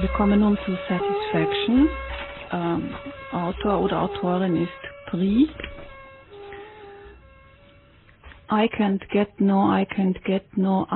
Wir kommen nun zu Satisfaction. Autor oder Autorin ist Pri. I can't get no,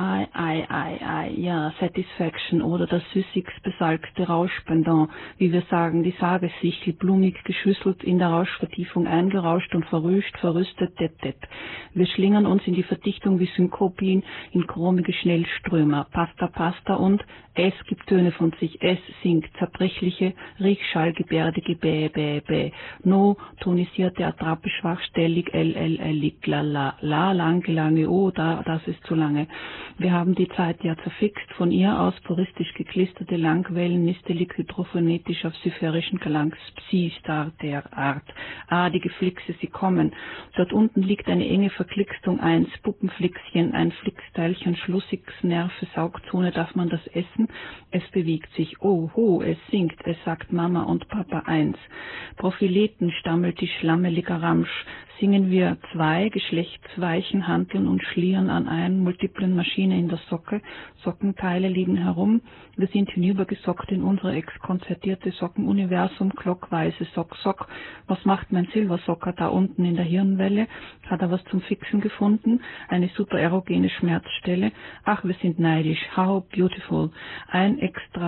I. Ja, Satisfaction oder das süßig besalzte Rauschpendant, wie wir sagen, die Sagessichel, blumig geschüsselt, in der Rauschvertiefung eingerauscht und verrüscht, verrüstet, Wir schlingern uns in die Verdichtung wie Synkopien, in chromige Schnellströmer, Pasta und es gibt Töne von sich, es singt, zerbrechliche Riechschallgebärdige, bä. No, tonisierte Attrappe, schwachstellig, lig, la, lange, oh, das ist zu lange. Wir haben die Zeit ja zerfixt, von ihr aus puristisch geklisterte Langwellen, nistelig hydrophonetisch auf syphorischen Galangs, Psi-Star der Art. Die Geflixe, sie kommen. Dort unten liegt eine enge Verklickstung, ein Puppenflixchen, ein Flixteilchen, schlussigs Nerve, Saugzone, darf man das essen? Es bewegt sich, oh, ho, es singt, es sagt Mama und Papa eins. Profileten stammelt die schlammeliger Ramsch, singen wir zwei, geschlechtsweichen Hanteln und schlieren an einer multiplen Maschine in der Socke, Sockenteile liegen herum, wir sind hinübergesockt in unsere exkonzertierte Sockenuniversum, glockweise Sock, was macht mein Silbersocker da unten in der Hirnwelle, hat er was zum Fixen gefunden, eine super erogene Schmerzstelle, ach, wir sind neidisch, how beautiful, ein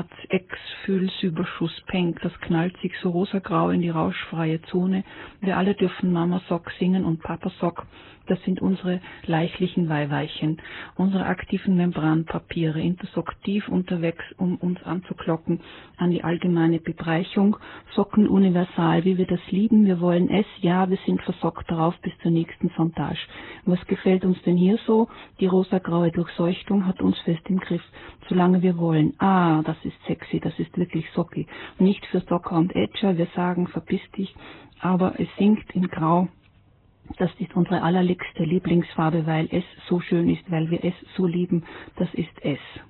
Ex-Fühlsüberschuss, Penk, das knallt sich so rosagrau in die rauschfreie Zone, wir alle dürfen Mama Sock singen und Papa Sock, das sind unsere leichlichen Weihweichen, unsere aktiven Membranpapiere, intersoktiv unterwegs, um uns anzuklocken an die allgemeine Bebreichung, Socken universal, wie wir das lieben, wir wollen es, ja, wir sind versockt darauf bis zur nächsten Sontage. Was gefällt uns denn hier so? Die rosagraue Durchseuchtung hat uns fest im Griff, solange wir wollen. Das ist sexy, das ist wirklich socki. Nicht für Socker und Edger, wir sagen, verpiss dich, aber es singt in Grau. Das ist unsere allerliebste Lieblingsfarbe, weil es so schön ist, weil wir es so lieben. Das ist es.